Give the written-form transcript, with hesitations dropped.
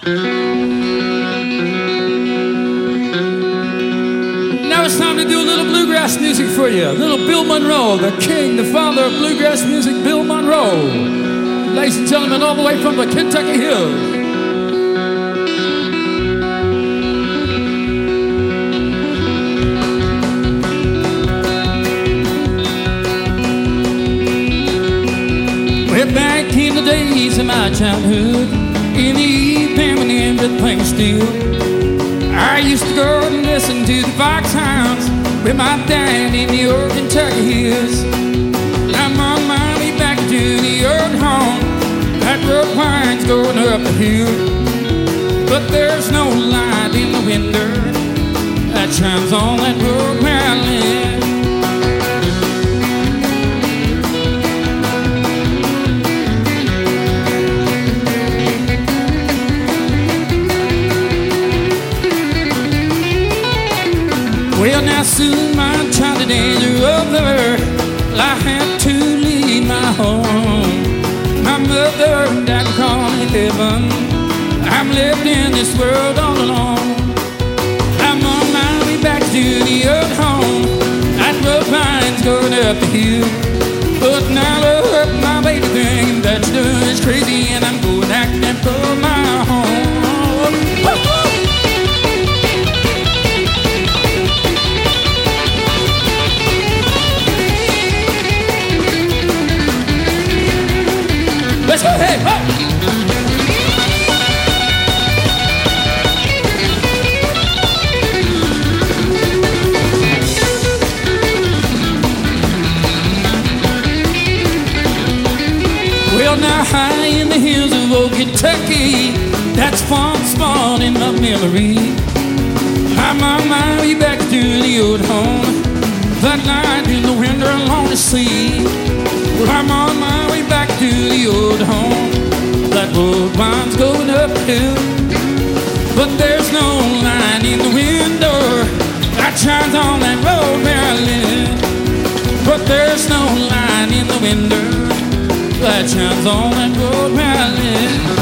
Now it's time to do a little bluegrass music for you. Little Bill Monroe, the king, the father of bluegrass music, Bill Monroe. Ladies and gentlemen, all the way from the Kentucky Hills. We're back in the days of my childhood, in the evening when everything was still. I used to go and listen to the foxhounds with my dad in the old Kentucky hills. I'm on my way back to the old home. That road winds going up the hill, but there's no light in the window that shines on that road where I live. Well, now soon my childhood days are over. Well, I had to leave my home. My mother and dad call me heaven. I'm living in this world all alone. I'm on my way back to the old home. That road line's going up the hill, but now look, my baby thing that you do is crazy, and I'm going acting for my home. Woo-hoo! Let's go, hey, ho! Well, now high in the hills of old Kentucky, that's far spawned in my memory. I'm on my way back to the old home, that night in the winter along the sea. Well, I'm on my way back to the old home. That road winds going uphill, but there's no line in the window that shines on that road where I live. But there's no line in the window that shines on that road where I live.